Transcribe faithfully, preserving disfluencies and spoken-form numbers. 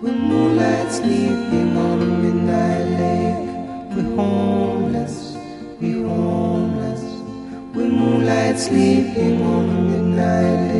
We're moonlight sleeping on a midnight lake. We're homeless, we're homeless. We're moonlight sleeping on a midnight lake.